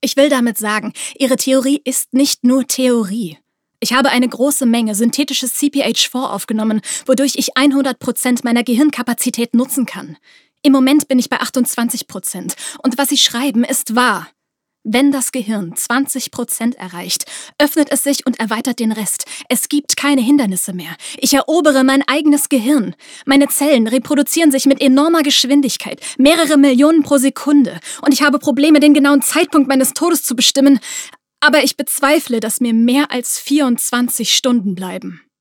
Ich will damit sagen, Ihre Theorie ist nicht nur Theorie. Ich habe eine große Menge synthetisches CPH4 aufgenommen, wodurch ich 100% meiner Gehirnkapazität nutzen kann. Im Moment bin ich bei 28% und was Sie schreiben, ist wahr. Wenn das Gehirn 20% erreicht, öffnet es sich und erweitert den Rest. Es gibt keine Hindernisse mehr. Ich erobere mein eigenes Gehirn. Meine Zellen reproduzieren sich mit enormer Geschwindigkeit, mehrere Millionen pro Sekunde. Und ich habe Probleme, den genauen Zeitpunkt meines Todes zu bestimmen. Aber ich bezweifle, dass mir mehr als 24 Stunden bleiben.